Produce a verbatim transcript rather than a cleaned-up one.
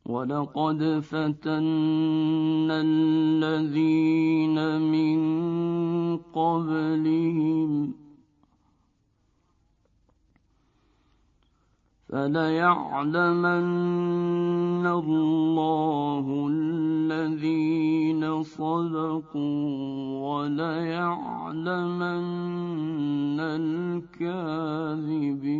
ولقد فتنا الذين من قبلهم فليعلمن الله الذين صدقوا وليعلمن الكاذبين.